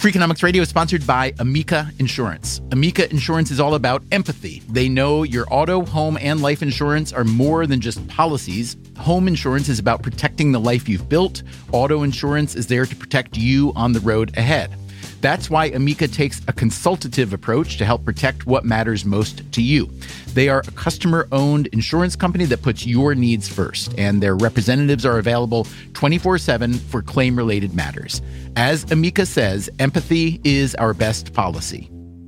Freakonomics Radio is sponsored by Amica Insurance. Amica Insurance is all about empathy. They know your auto, home, and life insurance are more than just policies. Home insurance is about protecting the life you've built. Auto insurance is there to protect you on the road ahead. That's why Amica takes a consultative approach to help protect what matters most to you. They are a customer-owned insurance company that puts your needs first, and their representatives are available 24/7 for claim-related matters. As Amica says, empathy is our best policy.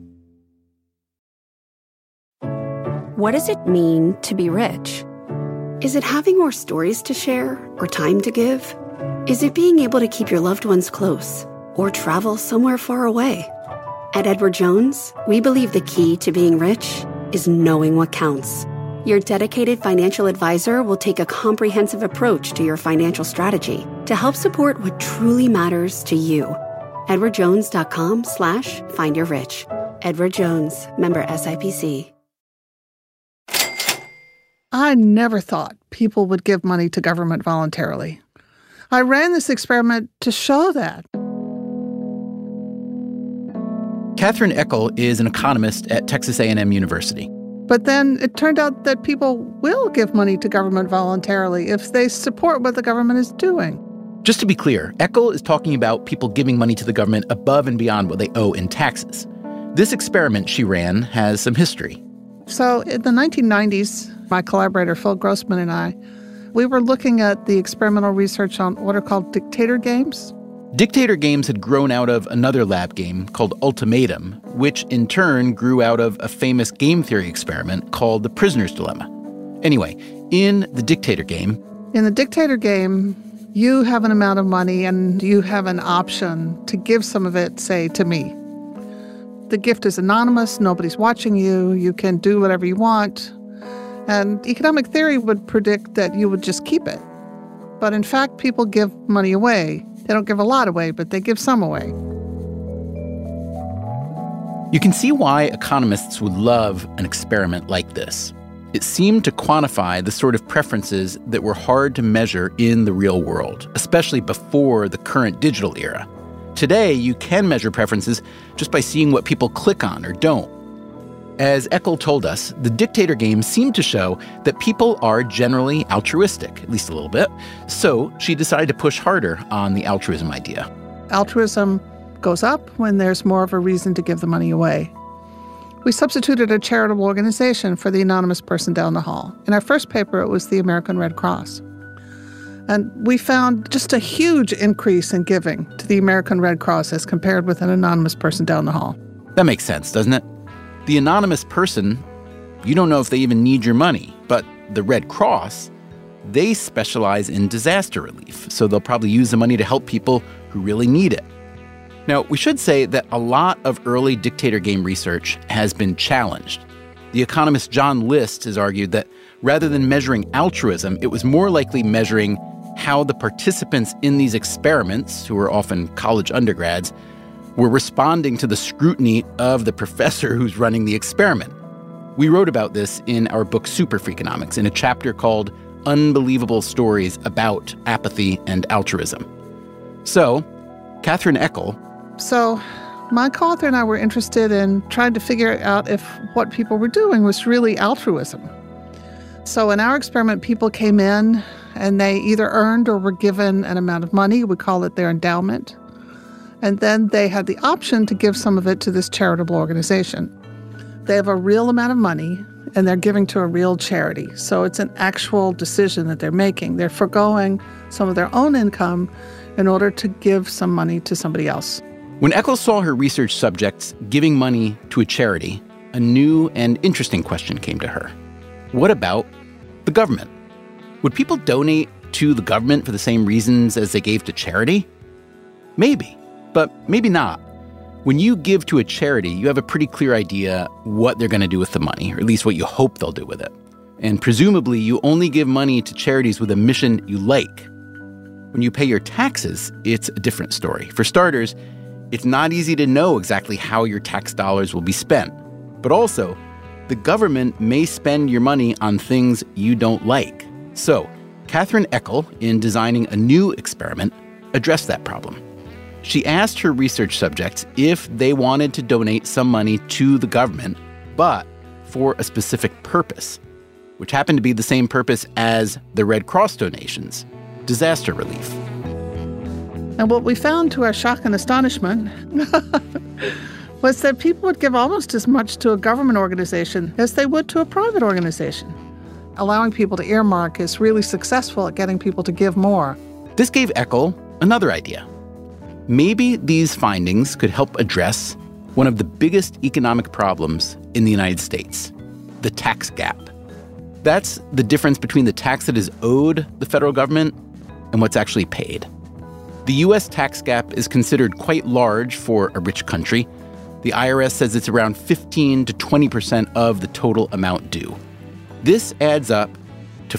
What does it mean to be rich? Is it having more stories to share or time to give? Is it being able to keep your loved ones close or travel somewhere far away? At Edward Jones, we believe the key to being rich is knowing what counts. Your dedicated financial advisor will take a comprehensive approach to your financial strategy to help support what truly matters to you. EdwardJones.com/findyourrich. Edward Jones, member SIPC. I never thought people would give money to government voluntarily. I ran this experiment to show that. Catherine Eckel is an economist at Texas A&M University. But then it turned out that people will give money to government voluntarily if they support what the government is doing. Just to be clear, Eckel is talking about people giving money to the government above and beyond what they owe in taxes. This experiment she ran has some history. So in the 1990s, my collaborator Phil Grossman and I, we were looking at the experimental research on what are called dictator games. Dictator games had grown out of another lab game called Ultimatum, which in turn grew out of a famous game theory experiment called the Prisoner's Dilemma. Anyway, in the dictator game, you have an amount of money and you have an option to give some of it, say, to me. The gift is anonymous, nobody's watching you, you can do whatever you want. And economic theory would predict that you would just keep it. But in fact, people give money away. They don't give a lot away, but they give some away. You can see why economists would love an experiment like this. It seemed to quantify the sort of preferences that were hard to measure in the real world, especially before the current digital era. Today, you can measure preferences just by seeing what people click on or don't. As Eckel told us, the dictator game seemed to show that people are generally altruistic, at least a little bit. So she decided to push harder on the altruism idea. Altruism goes up when there's more of a reason to give the money away. We substituted a charitable organization for the anonymous person down the hall. In our first paper, it was the American Red Cross. And we found just a huge increase in giving to the American Red Cross as compared with an anonymous person down the hall. That makes sense, doesn't it? The anonymous person, you don't know if they even need your money, but the Red Cross, they specialize in disaster relief, so they'll probably use the money to help people who really need it. Now, we should say that a lot of early dictator game research has been challenged. The economist John List has argued that rather than measuring altruism, it was more likely measuring how the participants in these experiments, who were often college undergrads, were responding to the scrutiny of the professor who's running the experiment. We wrote about this in our book Super Freakonomics in a chapter called Unbelievable Stories About Apathy and Altruism. So, Catherine Eckel. So, my co-author and I were interested in trying to figure out if what people were doing was really altruism. So in our experiment, people came in and they either earned or were given an amount of money. We call it their endowment. And then they had the option to give some of it to this charitable organization. They have a real amount of money, and they're giving to a real charity. So it's an actual decision that they're making. They're forgoing some of their own income in order to give some money to somebody else. When Eckel saw her research subjects giving money to a charity, a new and interesting question came to her. What about the government? Would people donate to the government for the same reasons as they gave to charity? Maybe. But maybe not. When you give to a charity, you have a pretty clear idea what they're going to do with the money, or at least what you hope they'll do with it. And presumably, you only give money to charities with a mission you like. When you pay your taxes, it's a different story. For starters, it's not easy to know exactly how your tax dollars will be spent. But also, the government may spend your money on things you don't like. So, Catherine Eckel, in designing a new experiment, addressed that problem. She asked her research subjects if they wanted to donate some money to the government, but for a specific purpose, which happened to be the same purpose as the Red Cross donations, disaster relief. And what we found, to our shock and astonishment, was that people would give almost as much to a government organization as they would to a private organization. Allowing people to earmark is really successful at getting people to give more. This gave Eckel another idea. Maybe these findings could help address one of the biggest economic problems in the United States, the tax gap. That's the difference between the tax that is owed the federal government and what's actually paid. The U.S. tax gap is considered quite large for a rich country. The IRS says it's around 15 to 20% of the total amount due. This adds up to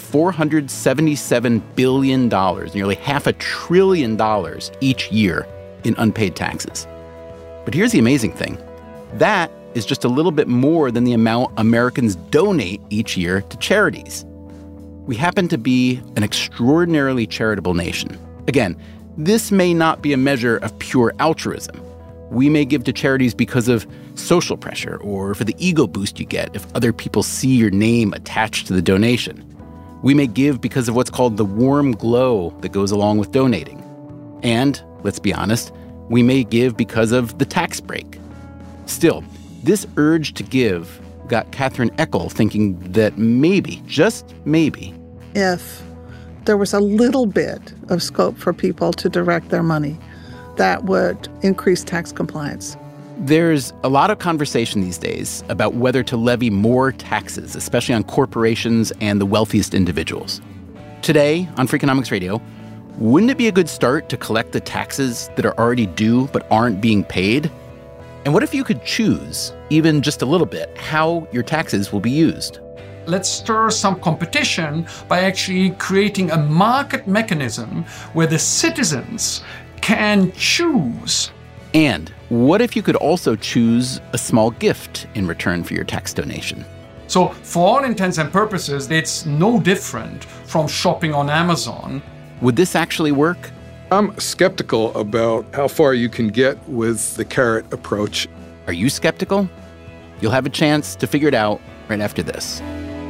$477 billion, nearly $500 billion each year in unpaid taxes. But here's the amazing thing. That is just a little bit more than the amount Americans donate each year to charities. We happen to be an extraordinarily charitable nation. Again, this may not be a measure of pure altruism. We may give to charities because of social pressure or for the ego boost you get if other people see your name attached to the donation. We may give because of what's called the warm glow that goes along with donating. And, let's be honest, we may give because of the tax break. Still, this urge to give got Catherine Eckel thinking that maybe, just maybe, if there was a little bit of scope for people to direct their money, that would increase tax compliance. There's a lot of conversation these days about whether to levy more taxes, especially on corporations and the wealthiest individuals. Today, on Freakonomics Radio, wouldn't it be a good start to collect the taxes that are already due but aren't being paid? And what if you could choose, even just a little bit, how your taxes will be used? Let's stir some competition by actually creating a market mechanism where the citizens can choose. And what if you could also choose a small gift in return for your tax donation? So for all intents and purposes, it's no different from shopping on Amazon. Would this actually work? I'm skeptical about how far you can get with the carrot approach. Are you skeptical? You'll have a chance to figure it out right after this.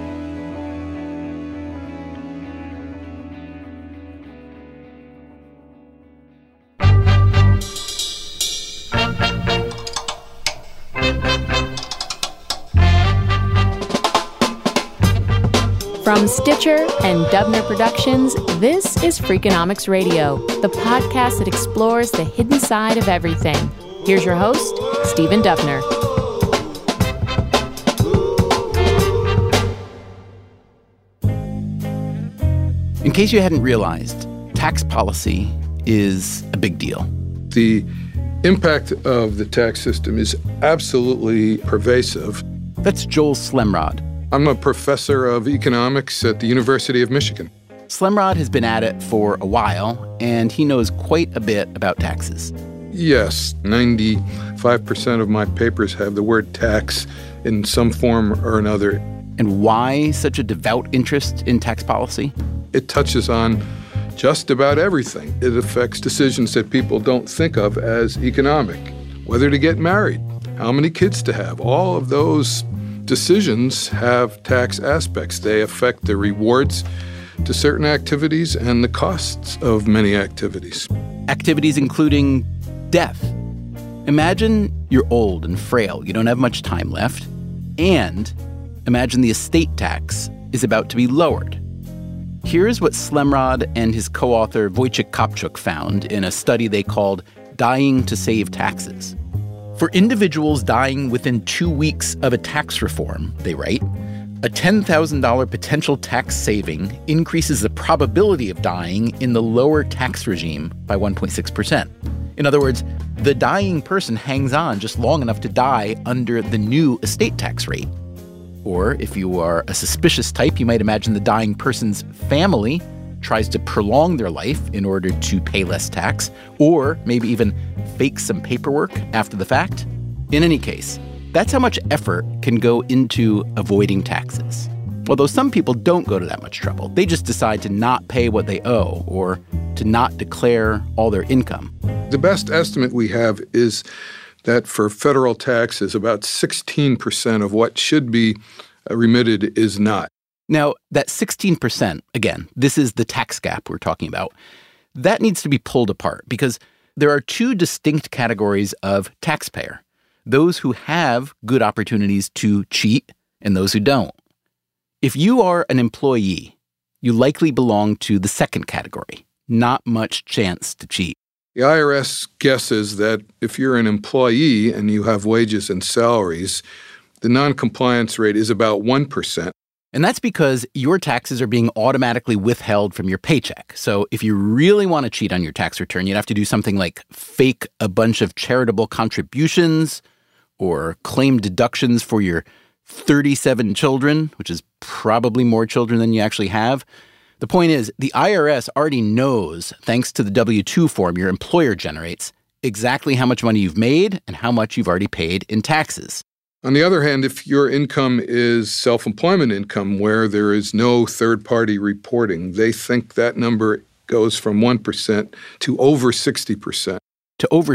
From Stitcher and Dubner Productions, this is Freakonomics Radio, the podcast that explores the hidden side of everything. Here's your host, Stephen Dubner. In case you hadn't realized, tax policy is a big deal. The impact of the tax system is absolutely pervasive. That's Joel Slemrod. I'm a professor of economics at the University of Michigan. Slemrod has been at it for a while, and he knows quite a bit about taxes. Yes, 95% of my papers have the word tax in some form or another. And why such a devout interest in tax policy? It touches on just about everything. It affects decisions that people don't think of as economic. Whether to get married, how many kids to have, all of those decisions have tax aspects. They affect the rewards to certain activities and the costs of many activities. Activities including death. Imagine you're old and frail, you don't have much time left, and imagine the estate tax is about to be lowered. Here's what Slemrod and his co-author Wojciech Kopczuk found in a study they called Dying to Save Taxes. For individuals dying within 2 weeks of a tax reform, they write, a $10,000 potential tax saving increases the probability of dying in the lower tax regime by 1.6%. In other words, the dying person hangs on just long enough to die under the new estate tax rate. Or if you are a suspicious type, you might imagine the dying person's family tries to prolong their life in order to pay less tax, or maybe even fake some paperwork after the fact. In any case, that's how much effort can go into avoiding taxes. Although some people don't go to that much trouble. They just decide to not pay what they owe or to not declare all their income. The best estimate we have is that for federal taxes, about 16% of what should be remitted is not. Now, that 16%, again, this is the tax gap we're talking about, that needs to be pulled apart because there are two distinct categories of taxpayer: those who have good opportunities to cheat and those who don't. If you are an employee, you likely belong to the second category, not much chance to cheat. The IRS guesses that if you're an employee and you have wages and salaries, the non-compliance rate is about 1%. And that's because your taxes are being automatically withheld from your paycheck. So if you really want to cheat on your tax return, you'd have to do something like fake a bunch of charitable contributions or claim deductions for your 37 children, which is probably more children than you actually have. The point is, the IRS already knows, thanks to the W-2 form your employer generates, exactly how much money you've made and how much you've already paid in taxes. On the other hand, if your income is self-employment income where there is no third-party reporting, they think that number goes from 1% to over 60%. To over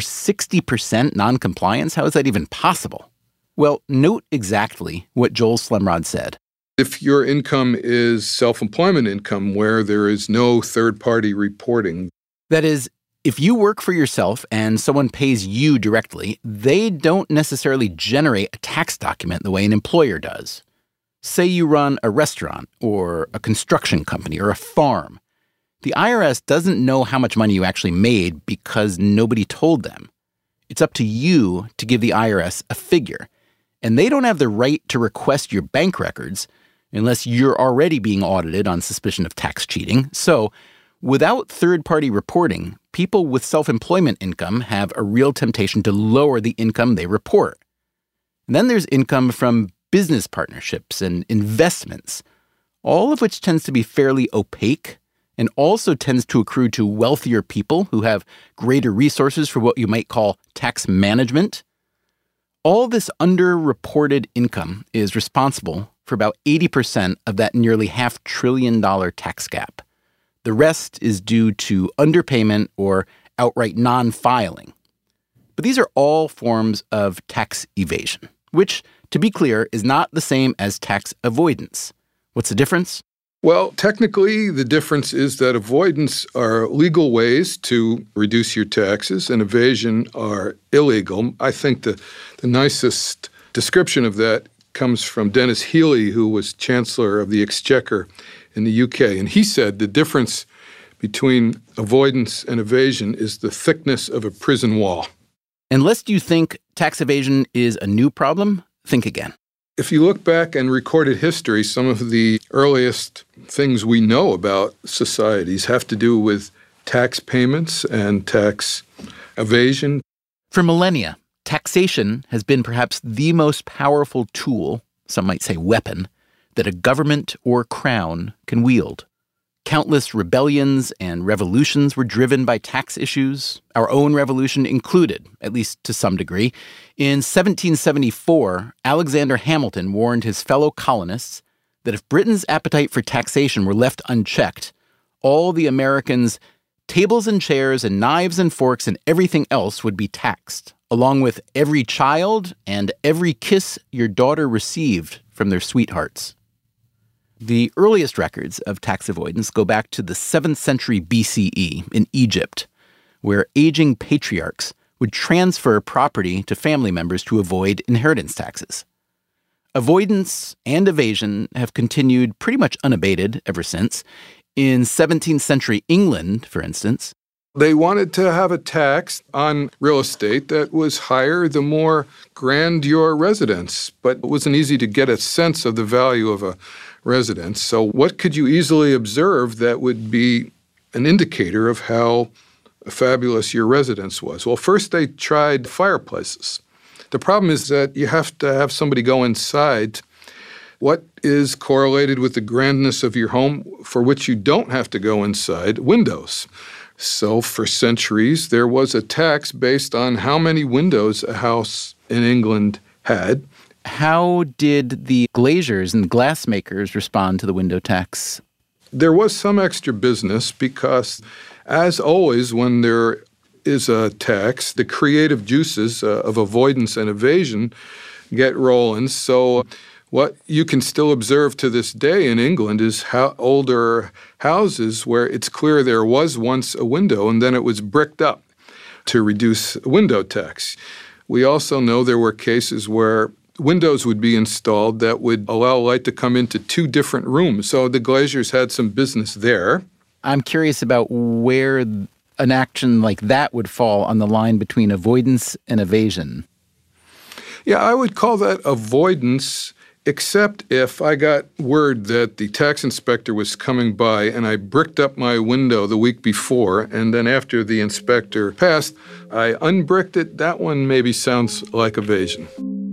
60% noncompliance? How is that even possible? Well, note exactly what Joel Slemrod said. If your income is self-employment income where there is no third-party reporting. That is, if you work for yourself and someone pays you directly, they don't necessarily generate a tax document the way an employer does. Say you run a restaurant or a construction company or a farm. The IRS doesn't know how much money you actually made because nobody told them. It's up to you to give the IRS a figure. And they don't have the right to request your bank records unless you're already being audited on suspicion of tax cheating. So, without third-party reporting, people with self-employment income have a real temptation to lower the income they report. And then there's income from business partnerships and investments, all of which tends to be fairly opaque and also tends to accrue to wealthier people who have greater resources for what you might call tax management. All this underreported income is responsible for about 80% of that nearly $500 billion tax gap. The rest is due to underpayment or outright non-filing. But these are all forms of tax evasion, which, to be clear, is not the same as tax avoidance. What's the difference? Well, technically, the difference is that avoidance are legal ways to reduce your taxes and evasion are illegal. I think the nicest description of that comes from Dennis Healy, who was Chancellor of the Exchequer in the UK. And he said the difference between avoidance and evasion is the thickness of a prison wall. Unless you think tax evasion is a new problem, think again. If you look back in recorded history, some of the earliest things we know about societies have to do with tax payments and tax evasion. For millennia, taxation has been perhaps the most powerful tool, some might say weapon, that a government or crown can wield. Countless rebellions and revolutions were driven by tax issues, our own revolution included, at least to some degree. In 1774, Alexander Hamilton warned his fellow colonists that if Britain's appetite for taxation were left unchecked, all the Americans' tables and chairs and knives and forks and everything else would be taxed, along with every child and every kiss your daughter received from their sweethearts. The earliest records of tax avoidance go back to the 7th century BCE in Egypt, where aging patriarchs would transfer property to family members to avoid inheritance taxes. Avoidance and evasion have continued pretty much unabated ever since. In 17th century England, for instance, they wanted to have a tax on real estate that was higher the more grand your residence, but it wasn't easy to get a sense of the value of a residence. So what could you easily observe that would be an indicator of how fabulous your residence was? Well, first they tried fireplaces. The problem is that you have to have somebody go inside. What is correlated with the grandness of your home for which you don't have to go inside? Windows. So for centuries, there was a tax based on how many windows a house in England had. How did the glaziers and glassmakers respond to the window tax? There was some extra business because As always, when there is a tax, the creative juices of avoidance and evasion get rolling. So what you can still observe to this day in England is how older houses where it's clear there was once a window and then it was bricked up to reduce window tax. We also know there were cases where windows would be installed that would allow light to come into two different rooms. So the glaziers had some business there. I'm curious about where an action like that would fall on the line between avoidance and evasion. Yeah, I would call that avoidance, except if I got word that the tax inspector was coming by and I bricked up my window the week before, and then after the inspector passed, I unbricked it. That one maybe sounds like evasion.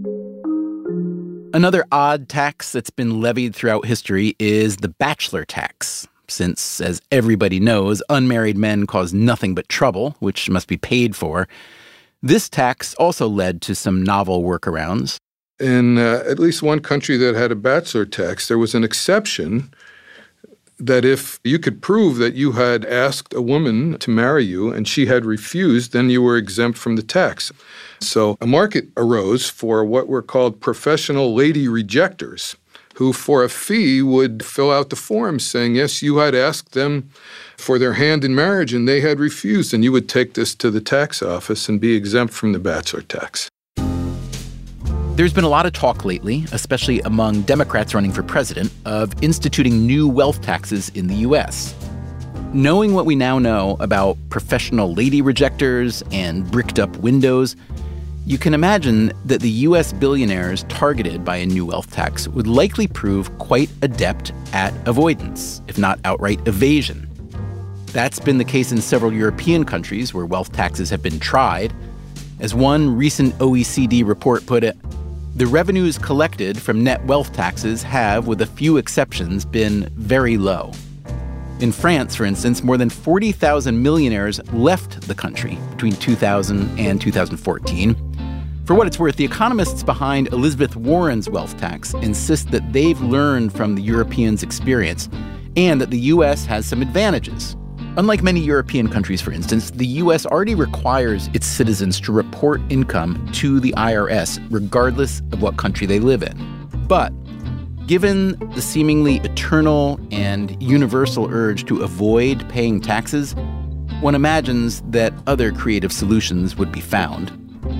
Another odd tax that's been levied throughout history is the bachelor tax. Since, as everybody knows, unmarried men cause nothing but trouble, which must be paid for. This tax also led to some novel workarounds. In at least one country that had a bachelor tax, there was an exception that if you could prove that you had asked a woman to marry you and she had refused, then you were exempt from the tax. So a market arose for what were called professional lady rejectors, who for a fee would fill out the form saying, yes, you had asked them for their hand in marriage and they had refused, and you would take this to the tax office and be exempt from the bachelor tax. There's been a lot of talk lately, especially among Democrats running for president, of instituting new wealth taxes in the U.S. Knowing what we now know about professional lady rejectors and bricked-up windows, you can imagine that the U.S. billionaires targeted by a new wealth tax would likely prove quite adept at avoidance, if not outright evasion. That's been the case in several European countries where wealth taxes have been tried. As one recent OECD report put it, the revenues collected from net wealth taxes have, with a few exceptions, been very low. In France, for instance, more than 40,000 millionaires left the country between 2000 and 2014. For what it's worth, the economists behind Elizabeth Warren's wealth tax insist that they've learned from the Europeans' experience and that the U.S. has some advantages. Unlike many European countries, for instance, the U.S. already requires its citizens to report income to the IRS, regardless of what country they live in. But given the seemingly eternal and universal urge to avoid paying taxes, one imagines that other creative solutions would be found.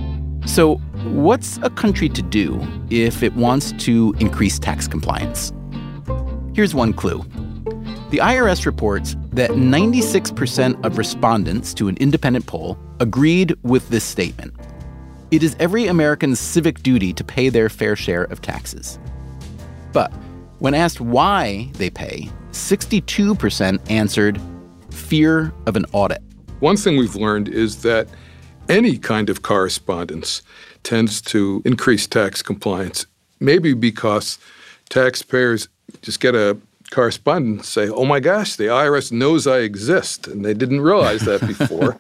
So what's a country to do if it wants to increase tax compliance? Here's one clue. The IRS reports that 96% of respondents to an independent poll agreed with this statement. It is every American's civic duty to pay their fair share of taxes. But when asked why they pay, 62% answered fear of an audit. One thing we've learned is that any kind of correspondence tends to increase tax compliance, maybe because taxpayers just get a correspondent say, oh my gosh, the IRS knows I exist, and they didn't realize that before.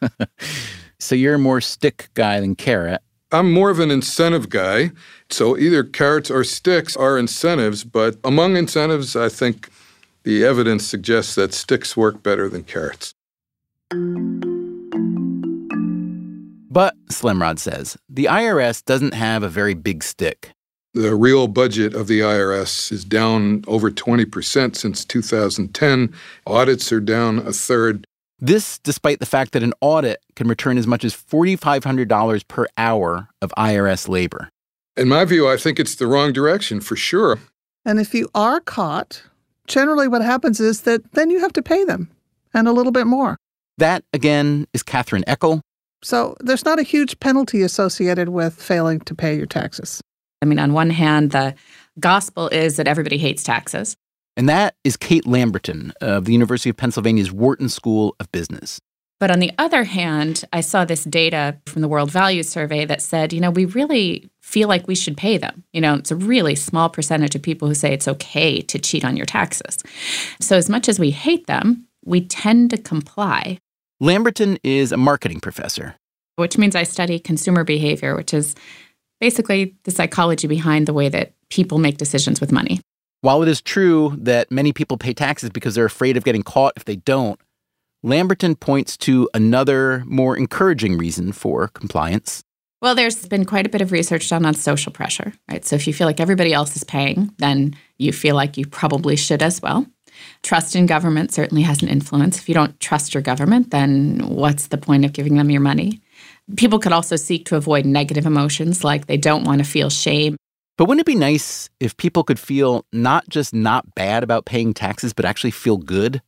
So you're more stick guy than carrot. I'm more of an incentive guy. So either carrots or sticks are incentives, but among incentives, I think the evidence suggests that sticks work better than carrots. But, Slimrod says, the IRS doesn't have a very big stick. The real budget of the IRS is down over 20% since 2010. Audits are down a third. This despite the fact that an audit can return as much as $4,500 per hour of IRS labor. In my view, I think it's the wrong direction, for sure. And if you are caught, generally what happens is that then you have to pay them, and a little bit more. That, again, is Catherine Eckel. So there's not a huge penalty associated with failing to pay your taxes. I mean, on one hand, the gospel is that everybody hates taxes. And that is Kate Lamberton of the University of Pennsylvania's Wharton School of Business. But on the other hand, I saw this data from the World Values Survey that said, we really feel like we should pay them. It's a really small percentage of people who say it's okay to cheat on your taxes. So as much as we hate them, we tend to comply. Lamberton is a marketing professor. Which means I study consumer behavior, which is basically the psychology behind the way that people make decisions with money. While it is true that many people pay taxes because they're afraid of getting caught if they don't, Lamberton points to another, more encouraging reason for compliance. Well, there's been quite a bit of research done on social pressure, right? So if you feel like everybody else is paying, then you feel like you probably should as well. Trust in government certainly has an influence. If you don't trust your government, then what's the point of giving them your money? People could also seek to avoid negative emotions, like they don't want to feel shame. But wouldn't it be nice if people could feel not just not bad about paying taxes, but actually feel good?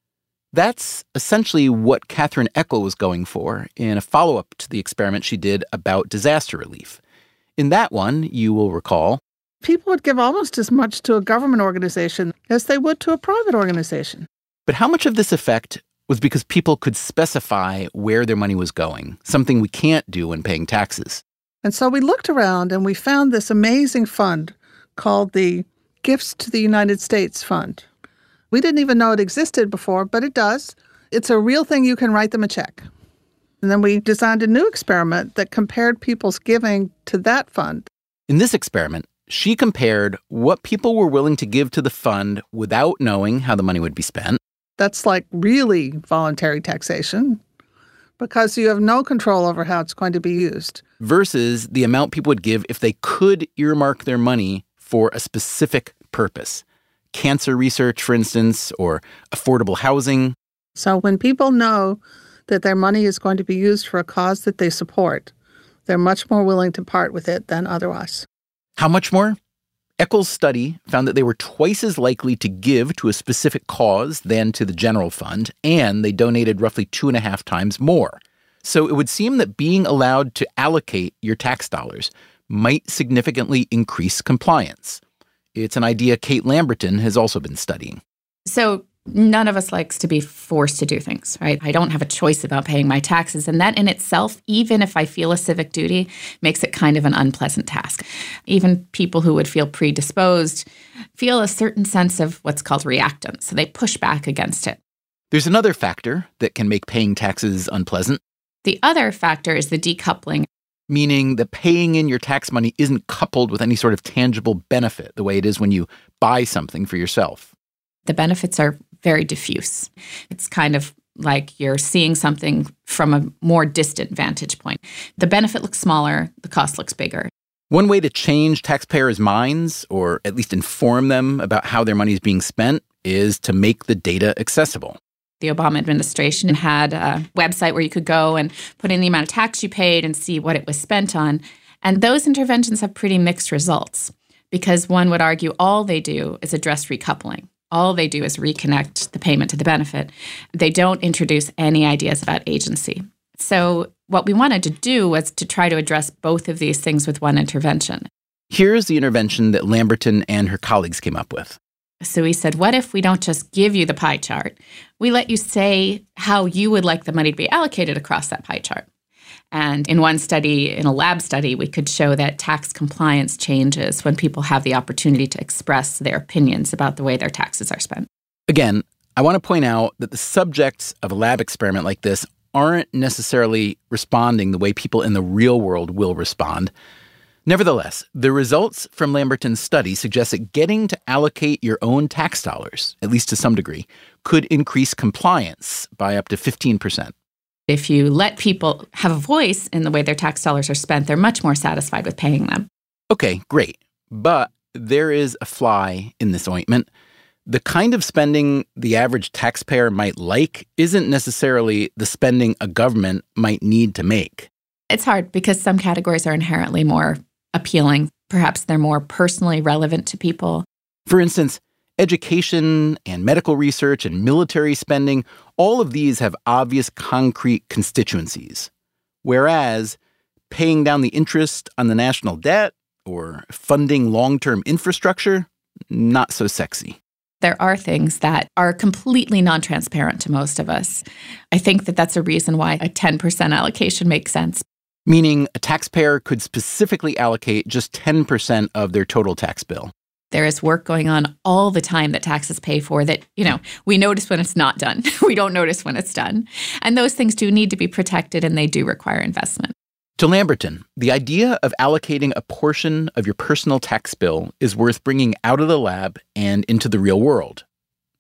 That's essentially what Katherine Eckel was going for in a follow-up to the experiment she did about disaster relief. In that one, you will recall, people would give almost as much to a government organization as they would to a private organization. But how much of this effect was because people could specify where their money was going, something we can't do when paying taxes? And so we looked around and we found this amazing fund called the Gifts to the United States Fund. We didn't even know it existed before, but it does. It's a real thing. You can write them a check. And then we designed a new experiment that compared people's giving to that fund. In this experiment, she compared what people were willing to give to the fund without knowing how the money would be spent. That's like really voluntary taxation because you have no control over how it's going to be used. Versus the amount people would give if they could earmark their money for a specific purpose. Cancer research, for instance, or affordable housing. So when people know that their money is going to be used for a cause that they support, they're much more willing to part with it than otherwise. How much more? Eckel's study found that they were twice as likely to give to a specific cause than to the general fund, and they donated roughly 2.5 times more. So it would seem that being allowed to allocate your tax dollars might significantly increase compliance. It's an idea Kate Lamberton has also been studying. So none of us likes to be forced to do things, right? I don't have a choice about paying my taxes. And that in itself, even if I feel a civic duty, makes it kind of an unpleasant task. Even people who would feel predisposed feel a certain sense of what's called reactance. So they push back against it. There's another factor that can make paying taxes unpleasant. The other factor is the decoupling. Meaning that paying in your tax money isn't coupled with any sort of tangible benefit the way it is when you buy something for yourself. The benefits are very diffuse. It's kind of like you're seeing something from a more distant vantage point. The benefit looks smaller, the cost looks bigger. One way to change taxpayers' minds, or at least inform them about how their money is being spent, is to make the data accessible. The Obama administration had a website where you could go and put in the amount of tax you paid and see what it was spent on. And those interventions have pretty mixed results because one would argue all they do is address recoupling. All they do is reconnect the payment to the benefit. They don't introduce any ideas about agency. So what we wanted to do was to try to address both of these things with one intervention. Here's the intervention that Lamberton and her colleagues came up with. So we said, what if we don't just give you the pie chart? We let you say how you would like the money to be allocated across that pie chart. And in one study, in a lab study, we could show that tax compliance changes when people have the opportunity to express their opinions about the way their taxes are spent. Again, I want to point out that the subjects of a lab experiment like this aren't necessarily responding the way people in the real world will respond. Nevertheless, the results from Lamberton's study suggest that getting to allocate your own tax dollars, at least to some degree, could increase compliance by up to 15%. If you let people have a voice in the way their tax dollars are spent, they're much more satisfied with paying them. Okay, great. But there is a fly in this ointment. The kind of spending the average taxpayer might like isn't necessarily the spending a government might need to make. It's hard because some categories are inherently more appealing. Perhaps they're more personally relevant to people. For instance, education and medical research and military spending, all of these have obvious concrete constituencies. Whereas paying down the interest on the national debt or funding long-term infrastructure, not so sexy. There are things that are completely non-transparent to most of us. I think that that's a reason why a 10% allocation makes sense. Meaning a taxpayer could specifically allocate just 10% of their total tax bill. There is work going on all the time that taxes pay for that, we notice when it's not done. We don't notice when it's done. And those things do need to be protected and they do require investment. To Lamberton, the idea of allocating a portion of your personal tax bill is worth bringing out of the lab and into the real world.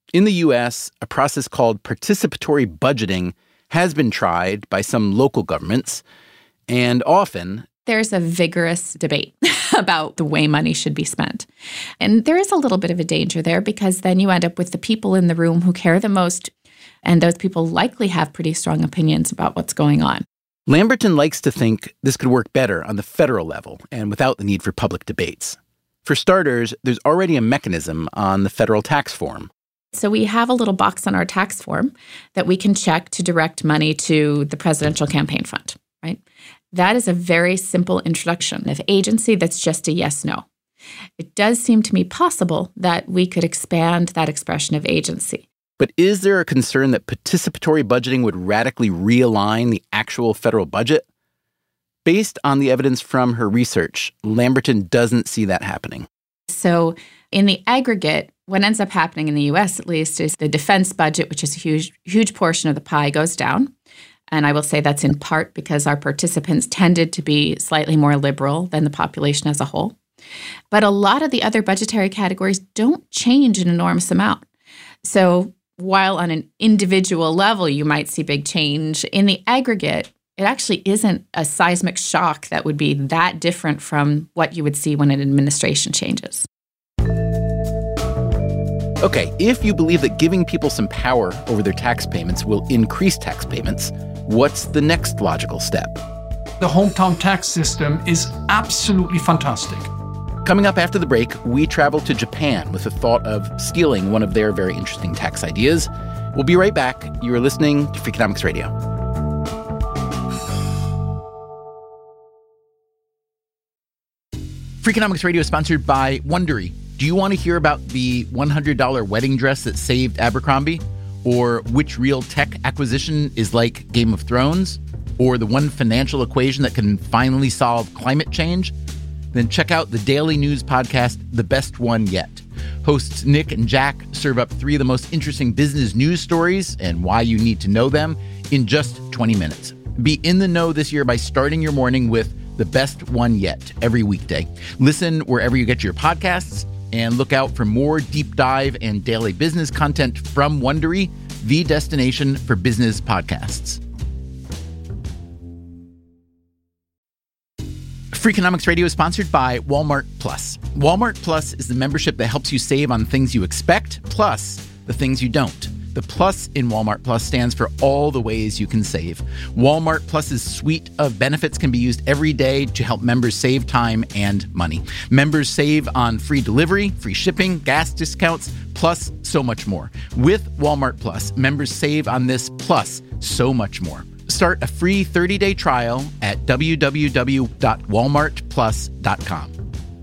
In the U.S., a process called participatory budgeting has been tried by some local governments, and often there's a vigorous debate about the way money should be spent. And there is a little bit of a danger there because then you end up with the people in the room who care the most, and those people likely have pretty strong opinions about what's going on. Lamberton likes to think this could work better on the federal level and without the need for public debates. For starters, there's already a mechanism on the federal tax form. So we have a little box on our tax form that we can check to direct money to the presidential campaign fund, right? That is a very simple introduction of agency that's just a yes/no. It does seem to me possible that we could expand that expression of agency. But is there a concern that participatory budgeting would radically realign the actual federal budget? Based on the evidence from her research, Lamberton doesn't see that happening. So in the aggregate, what ends up happening in the U.S., at least, is the defense budget, which is a huge portion of the pie, goes down. And I will say that's in part because our participants tended to be slightly more liberal than the population as a whole. But a lot of the other budgetary categories don't change an enormous amount. So while on an individual level you might see big change, in the aggregate, it actually isn't a seismic shock that would be that different from what you would see when an administration changes. Okay, if you believe that giving people some power over their tax payments will increase tax payments, what's the next logical step? The hometown tax system is absolutely fantastic. Coming up after the break, we travel to Japan with the thought of stealing one of their very interesting tax ideas. We'll be right back. You are listening to Freakonomics Radio. Freakonomics Radio is sponsored by Wondery. Do you want to hear about the $100 wedding dress that saved Abercrombie? Or which real tech acquisition is like Game of Thrones? Or the one financial equation that can finally solve climate change? Then check out the daily news podcast, The Best One Yet. Hosts Nick and Jack serve up 3 of the most interesting business news stories and why you need to know them in just 20 minutes. Be in the know this year by starting your morning with The Best One Yet every weekday. Listen wherever you get your podcasts, and look out for more deep dive and daily business content from Wondery, the destination for business podcasts. Freakonomics Radio is sponsored by Walmart Plus. Walmart Plus is the membership that helps you save on things you expect, plus the things you don't. The plus in Walmart Plus stands for all the ways you can save. Walmart Plus's suite of benefits can be used every day to help members save time and money. Members save on free delivery, free shipping, gas discounts, plus so much more. With Walmart Plus, members save on this plus so much more. Start a free 30-day trial at www.walmartplus.com.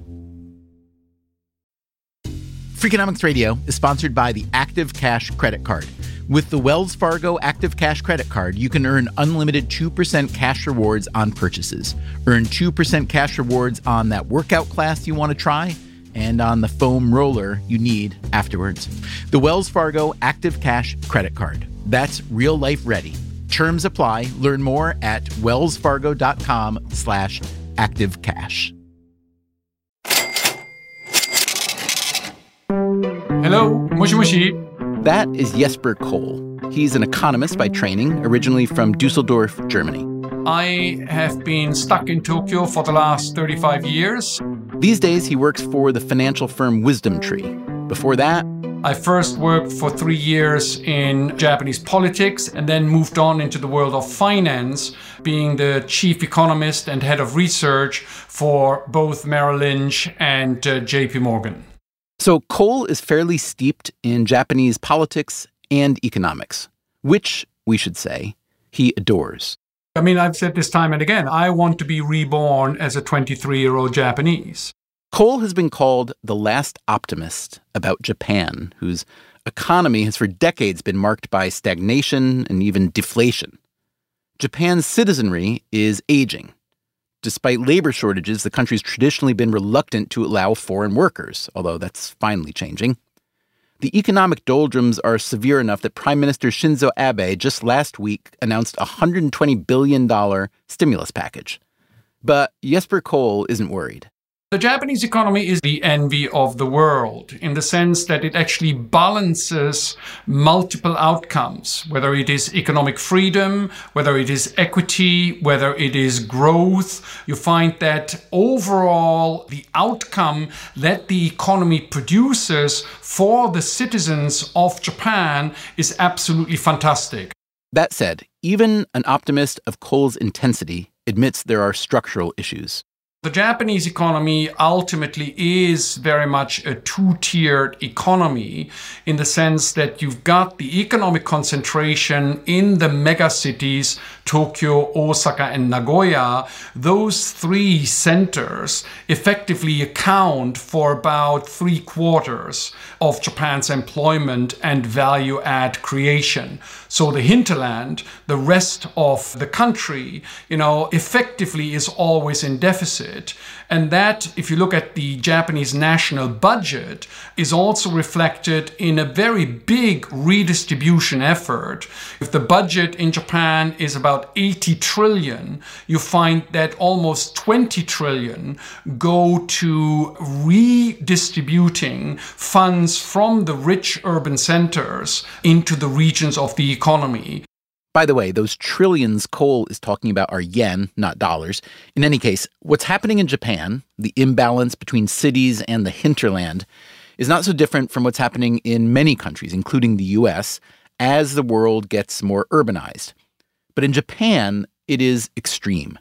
Freakonomics Radio is sponsored by the Active Cash Credit Card. With the Wells Fargo Active Cash Credit Card, you can earn unlimited 2% cash rewards on purchases. Earn 2% cash rewards on that workout class you want to try and on the foam roller you need afterwards. The Wells Fargo Active Cash Credit Card. That's real life ready. Terms apply. Learn more at wellsfargo.com/activecash. Hello, Moshi Moshi. That is Jesper Kohl. He's an economist by training, originally from Dusseldorf, Germany. I have been stuck in Tokyo for the last 35 years. These days, he works for the financial firm Wisdom Tree. Before that, I first worked for 3 years in Japanese politics and then moved on into the world of finance, being the chief economist and head of research for both Merrill Lynch and JP Morgan. So Kohl is fairly steeped in Japanese politics and economics, which, we should say, he adores. I mean, I've said this time and again, I want to be reborn as a 23-year-old Japanese. Kohl has been called the last optimist about Japan, whose economy has for decades been marked by stagnation and even deflation. Japan's citizenry is aging. Despite labor shortages, the country's traditionally been reluctant to allow foreign workers, although that's finally changing. The economic doldrums are severe enough that Prime Minister Shinzo Abe just last week announced a $120 billion stimulus package. But Jesper Kohl isn't worried. The Japanese economy is the envy of the world in the sense that it actually balances multiple outcomes, whether it is economic freedom, whether it is equity, whether it is growth. You find that overall the outcome that the economy produces for the citizens of Japan is absolutely fantastic. That said, even an optimist of coal's intensity admits there are structural issues. The Japanese economy ultimately is very much a two-tiered economy in the sense that you've got the economic concentration in the megacities, Tokyo, Osaka, and Nagoya. Those three centers effectively account for about 3/4 of Japan's employment and value add creation. So the hinterland, the rest of the country, effectively is always in deficit. And that, if you look at the Japanese national budget, is also reflected in a very big redistribution effort. If the budget in Japan is about 80 trillion, you find that almost 20 trillion go to redistributing funds from the rich urban centers into the regions of the economy. By the way, those trillions coal is talking about are yen, not dollars. In any case, what's happening in Japan, the imbalance between cities and the hinterland, is not so different from what's happening in many countries, including the US, as the world gets more urbanized. But in Japan, it is extreme.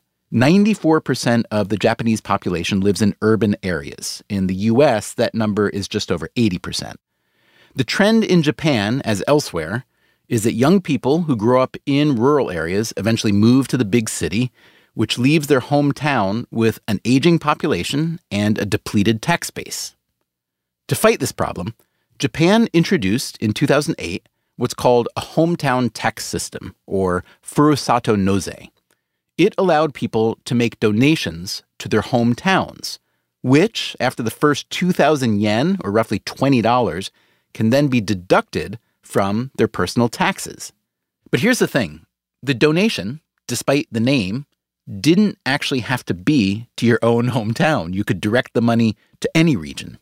94% of the Japanese population lives in urban areas. In the US, that number is just over 80%. The trend in Japan, as elsewhere, is that young people who grow up in rural areas eventually move to the big city, which leaves their hometown with an aging population and a depleted tax base. To fight this problem, Japan introduced in 2008 what's called a hometown tax system, or Furusato Nozei. It allowed people to make donations to their hometowns, which, after the first 2,000 yen, or roughly $20, can then be deducted from their personal taxes. But here's the thing. The donation, despite the name, didn't actually have to be to your own hometown. You could direct the money to any region.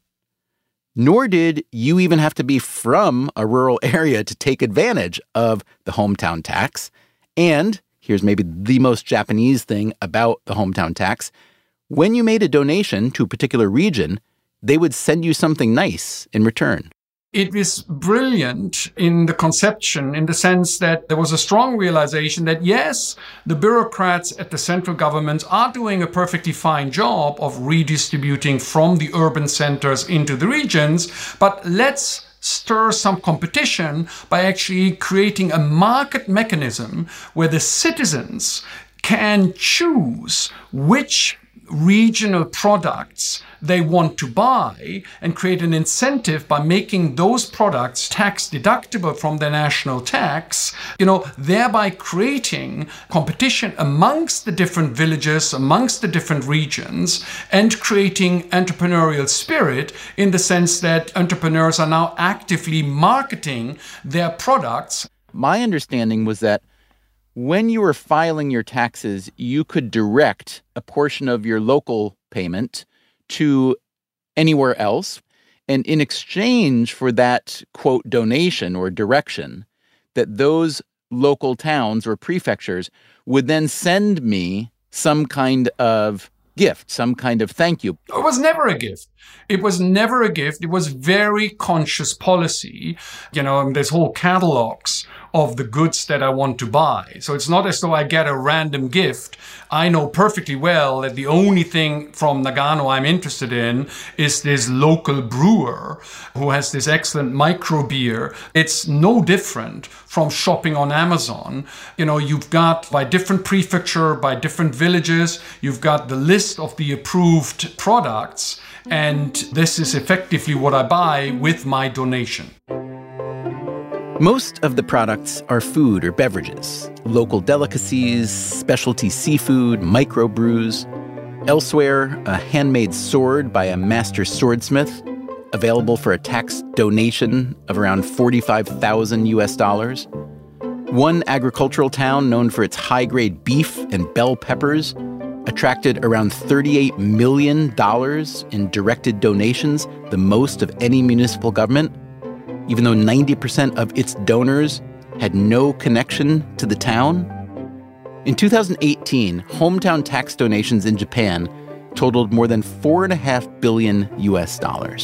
Nor did you even have to be from a rural area to take advantage of the hometown tax. And here's maybe the most Japanese thing about the hometown tax. When you made a donation to a particular region, they would send you something nice in return. It is brilliant in the conception, in the sense that there was a strong realization that, yes, the bureaucrats at the central government are doing a perfectly fine job of redistributing from the urban centers into the regions, but let's stir some competition by actually creating a market mechanism where the citizens can choose which regional products they want to buy and create an incentive by making those products tax deductible from their national tax, thereby creating competition amongst the different villages, amongst the different regions, and creating entrepreneurial spirit in the sense that entrepreneurs are now actively marketing their products. My understanding was that when you were filing your taxes, you could direct a portion of your local payment to anywhere else. And in exchange for that, quote, donation or direction, that those local towns or prefectures would then send me some kind of gift, some kind of thank you. It was never a gift. It was never a gift. It was very conscious policy. There's whole catalogs of the goods that I want to buy. So it's not as though I get a random gift. I know perfectly well that the only thing from Nagano I'm interested in is this local brewer who has this excellent micro beer. It's no different from shopping on Amazon. You've got, by different prefecture, by different villages, you've got the list of the approved products. And this is effectively what I buy with my donation. Most of the products are food or beverages, local delicacies, specialty seafood, microbrews. Elsewhere, a handmade sword by a master swordsmith, available for a tax donation of around $45,000 US. One agricultural town known for its high-grade beef and bell peppers attracted around $38 million in directed donations, the most of any municipal government, even though 90% of its donors had no connection to the town. In 2018, hometown tax donations in Japan totaled more than $4.5 billion US.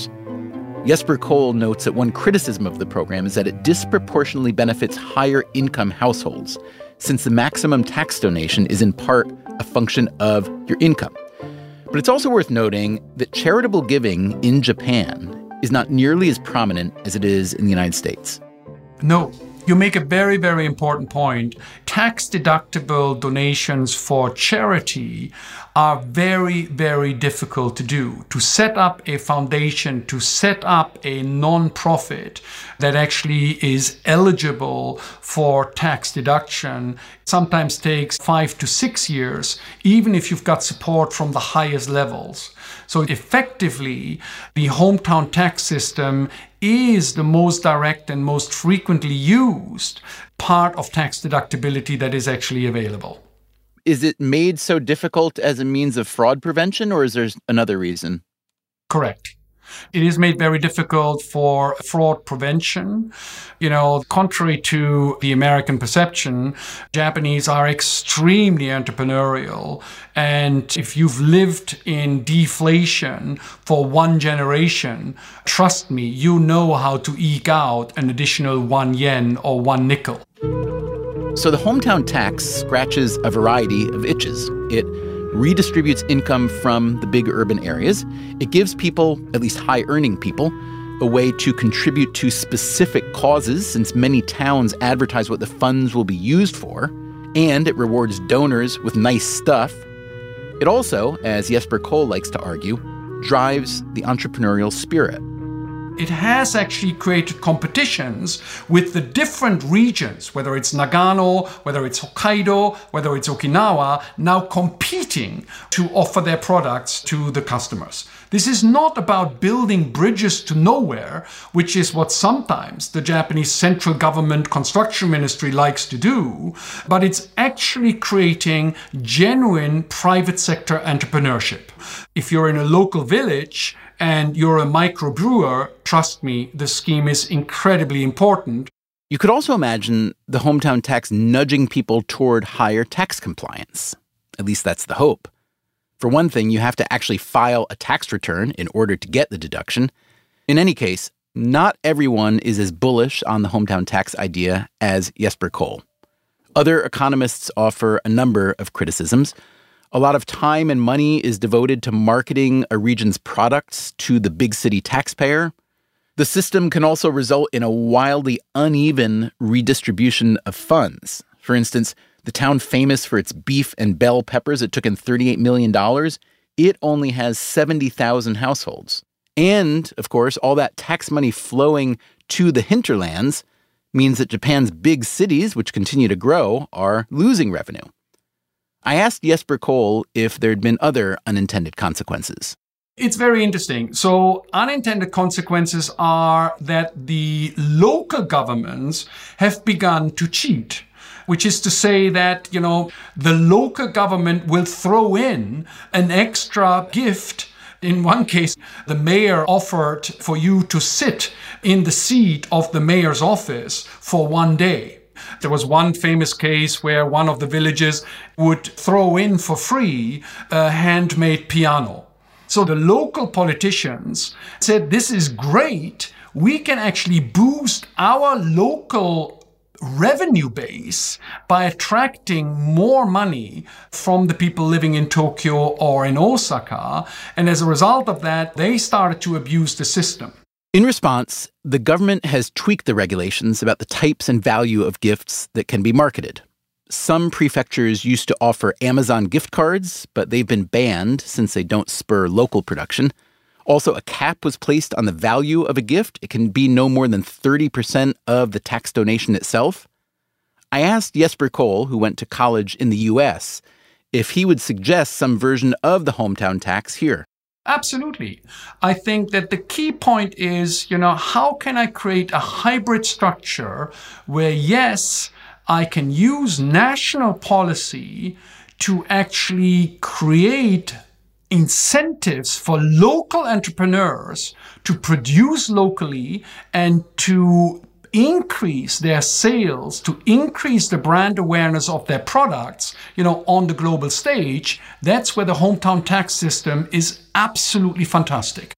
Jesper Kohl notes that one criticism of the program is that it disproportionately benefits higher income households, since the maximum tax donation is in part a function of your income. But it's also worth noting that charitable giving in Japan is not nearly as prominent as it is in the United States. No, you make a very, very important point. Tax-deductible donations for charity are very, very difficult to do. To set up a foundation, to set up a non-profit that actually is eligible for tax deduction sometimes takes 5 to 6 years, even if you've got support from the highest levels. So effectively, the hometown tax system is the most direct and most frequently used part of tax deductibility that is actually available. Is it made so difficult as a means of fraud prevention, or is there another reason? Correct. It is made very difficult for fraud prevention. Contrary to the American perception, Japanese are extremely entrepreneurial. And if you've lived in deflation for one generation, trust me, you know how to eke out an additional 1 yen or 1 nickel. So the hometown tax scratches a variety of itches. It redistributes income from the big urban areas. It gives people, at least high-earning people, a way to contribute to specific causes, since many towns advertise what the funds will be used for, and it rewards donors with nice stuff. It also, as Jesper Kohl likes to argue, drives the entrepreneurial spirit. It has actually created competitions with the different regions, whether it's Nagano, whether it's Hokkaido, whether it's Okinawa, now competing to offer their products to the customers. This is not about building bridges to nowhere, which is what sometimes the Japanese central government construction ministry likes to do, but it's actually creating genuine private sector entrepreneurship. If you're in a local village and you're a microbrewer, trust me, the scheme is incredibly important. You could also imagine the hometown tax nudging people toward higher tax compliance. At least that's the hope. For one thing, you have to actually file a tax return in order to get the deduction. In any case, not everyone is as bullish on the hometown tax idea as Jesper Kohl. Other economists offer a number of criticisms. A lot of time and money is devoted to marketing a region's products to the big city taxpayer. The system can also result in a wildly uneven redistribution of funds. For instance, the town famous for its beef and bell peppers that took in $38 million, it only has 70,000 households. And, of course, all that tax money flowing to the hinterlands means that Japan's big cities, which continue to grow, are losing revenue. I asked Jesper Kohl if there'd been other unintended consequences. It's very interesting. So unintended consequences are that the local governments have begun to cheat, which is to say that, the local government will throw in an extra gift. In one case, the mayor offered for you to sit in the seat of the mayor's office for 1 day. There was one famous case where one of the villages would throw in for free a handmade piano. So the local politicians said, this is great. We can actually boost our local revenue base by attracting more money from the people living in Tokyo or in Osaka. And as a result of that, they started to abuse the system. In response, the government has tweaked the regulations about the types and value of gifts that can be marketed. Some prefectures used to offer Amazon gift cards, but they've been banned since they don't spur local production. Also, a cap was placed on the value of a gift. It can be no more than 30% of the tax donation itself. I asked Jesper Kohl, who went to college in the U.S., if he would suggest some version of the hometown tax here. Absolutely. I think that the key point is, how can I create a hybrid structure where, yes, I can use national policy to actually create incentives for local entrepreneurs to produce locally and to increase their sales, to increase the brand awareness of their products, on the global stage, that's where the hometown tax system is absolutely fantastic.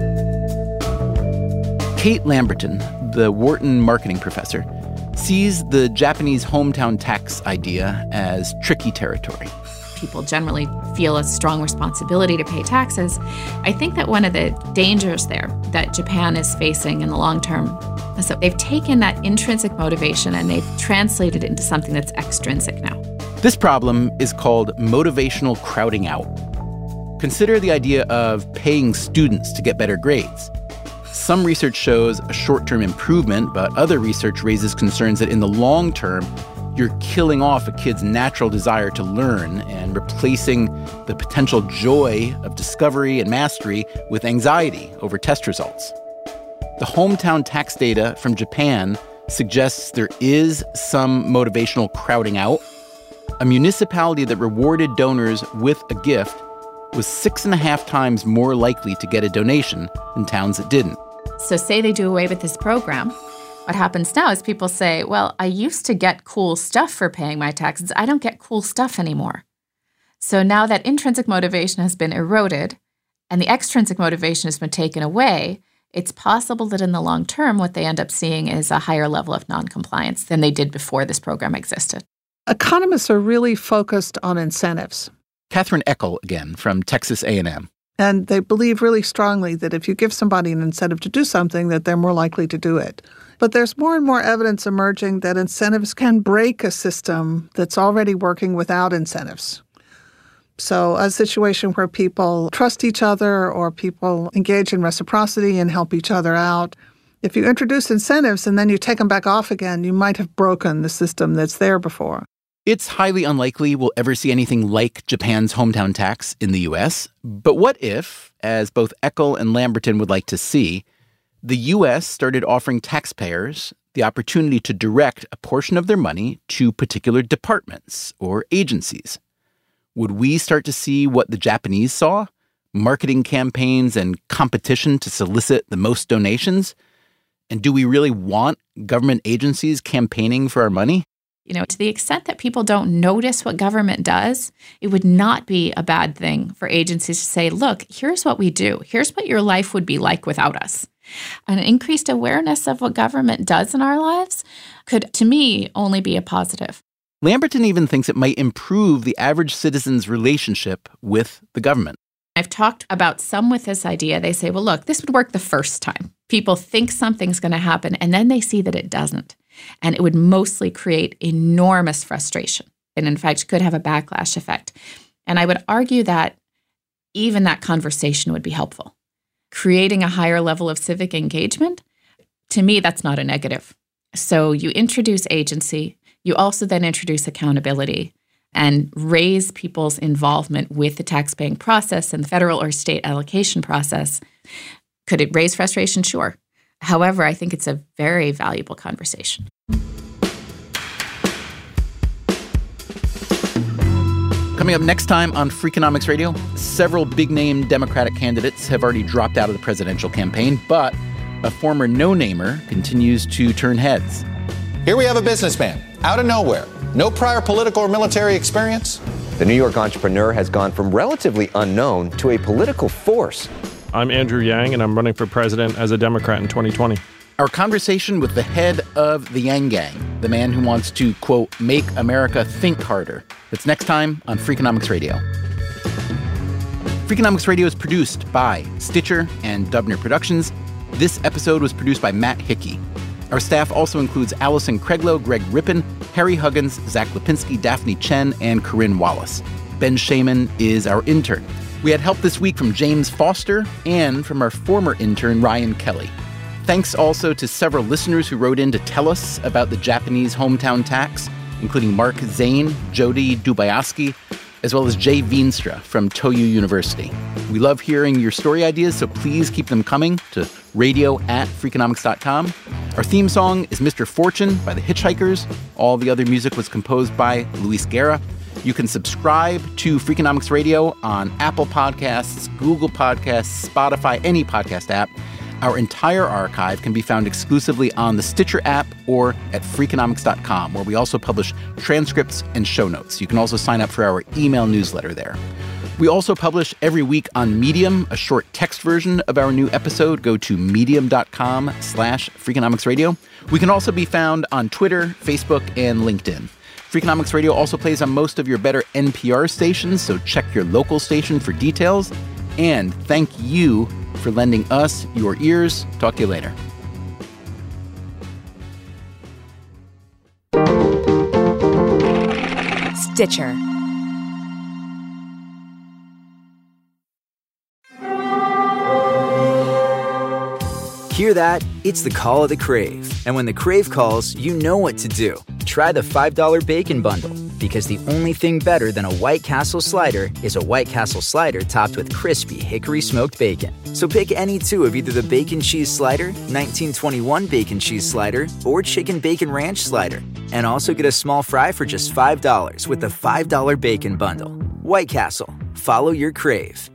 Kate Lamberton, the Wharton marketing professor, sees the Japanese hometown tax idea as tricky territory. People generally feel a strong responsibility to pay taxes. I think that one of the dangers there that Japan is facing in the long term is that they've taken that intrinsic motivation and they've translated it into something that's extrinsic now. This problem is called motivational crowding out. Consider the idea of paying students to get better grades. Some research shows a short-term improvement, but other research raises concerns that in the long term, you're killing off a kid's natural desire to learn and replacing the potential joy of discovery and mastery with anxiety over test results. The hometown tax data from Japan suggests there is some motivational crowding out. A municipality that rewarded donors with a gift was 6.5 times more likely to get a donation than towns that didn't. So say they do away with this program. What happens now is people say, well, I used to get cool stuff for paying my taxes. I don't get cool stuff anymore. So now that intrinsic motivation has been eroded and the extrinsic motivation has been taken away, it's possible that in the long term, what they end up seeing is a higher level of noncompliance than they did before this program existed. Economists are really focused on incentives. Catherine Eckel again from Texas A&M. And they believe really strongly that if you give somebody an incentive to do something, that they're more likely to do it. But there's more and more evidence emerging that incentives can break a system that's already working without incentives. So a situation where people trust each other or people engage in reciprocity and help each other out, if you introduce incentives and then you take them back off again, you might have broken the system that's there before. It's highly unlikely we'll ever see anything like Japan's hometown tax in the U.S. But what if, as both Eckel and Lamberton would like to see, the U.S. started offering taxpayers the opportunity to direct a portion of their money to particular departments or agencies? Would we start to see what the Japanese saw? Marketing campaigns and competition to solicit the most donations? And do we really want government agencies campaigning for our money? To the extent that people don't notice what government does, it would not be a bad thing for agencies to say, look, here's what we do. Here's what your life would be like without us. An increased awareness of what government does in our lives could, to me, only be a positive. Lamberton even thinks it might improve the average citizen's relationship with the government. I've talked about some with this idea. They say, well, look, this would work the first time. People think something's going to happen, and then they see that it doesn't. And it would mostly create enormous frustration and, in fact, could have a backlash effect. And I would argue that even that conversation would be helpful. Creating a higher level of civic engagement, to me, that's not a negative. So you introduce agency. You also then introduce accountability and raise people's involvement with the taxpaying process and the federal or state allocation process. Could it raise frustration? Sure. However, I think it's a very valuable conversation. Coming up next time on Freakonomics Radio, several big-name Democratic candidates have already dropped out of the presidential campaign, but a former no-namer continues to turn heads. Here we have a businessman, out of nowhere, no prior political or military experience. The New York entrepreneur has gone from relatively unknown to a political force. I'm Andrew Yang, and I'm running for president as a Democrat in 2020. Our conversation with the head of the Yang Gang, the man who wants to, quote, make America think harder. It's next time on Freakonomics Radio. Freakonomics Radio is produced by Stitcher and Dubner Productions. This episode was produced by Matt Hickey. Our staff also includes Allison Craiglow, Greg Rippin, Harry Huggins, Zach Lipinski, Daphne Chen, and Corinne Wallace. Ben Shaman is our intern. We had help this week from James Foster and from our former intern, Ryan Kelly. Thanks also to several listeners who wrote in to tell us about the Japanese hometown tax, including Mark Zane, Jody Dubayaski, as well as Jay Veenstra from Toyu University. We love hearing your story ideas, so please keep them coming to radio@freakonomics.com. Our theme song is Mr. Fortune by the Hitchhikers. All the other music was composed by Luis Guerra. You can subscribe to Freakonomics Radio on Apple Podcasts, Google Podcasts, Spotify, any podcast app. Our entire archive can be found exclusively on the Stitcher app or at Freakonomics.com, where we also publish transcripts and show notes. You can also sign up for our email newsletter there. We also publish every week on Medium, a short text version of our new episode. Go to medium.com/Freakonomics Radio. We can also be found on Twitter, Facebook, and LinkedIn. Freakonomics Radio also plays on most of your better NPR stations, so check your local station for details. And thank you for lending us your ears. Talk to you later. Stitcher. Hear that? It's the call of the Crave. And when the Crave calls, you know what to do. Try the $5 Bacon Bundle, because the only thing better than a White Castle slider is a White Castle slider topped with crispy hickory smoked bacon. So pick any two of either the Bacon Cheese Slider, 1921 Bacon Cheese Slider, or Chicken Bacon Ranch Slider. And also get a small fry for just $5 with the $5 Bacon Bundle. White Castle. Follow your Crave.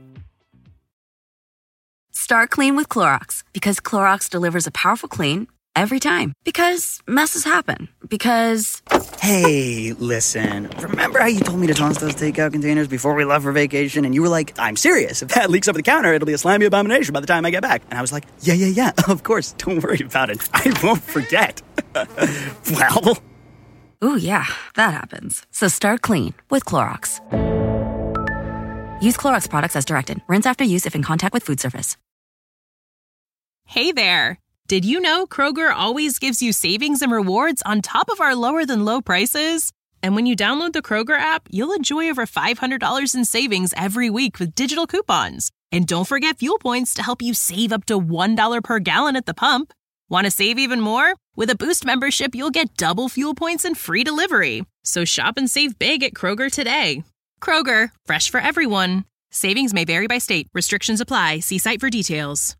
Start clean with Clorox, because Clorox delivers a powerful clean every time. Because messes happen. Because... Hey, listen. Remember how you told me to toss those takeout containers before we left for vacation? And you were like, I'm serious. If that leaks over the counter, it'll be a slimy abomination by the time I get back. And I was like, yeah, of course. Don't worry about it. I won't forget. Well... Ooh, yeah, that happens. So start clean with Clorox. Use Clorox products as directed. Rinse after use if in contact with food surface. Hey there. Did you know Kroger always gives you savings and rewards on top of our lower-than-low prices? And when you download the Kroger app, you'll enjoy over $500 in savings every week with digital coupons. And don't forget fuel points to help you save up to $1 per gallon at the pump. Want to save even more? With a Boost membership, you'll get double fuel points and free delivery. So shop and save big at Kroger today. Kroger, fresh for everyone. Savings may vary by state. Restrictions apply. See site for details.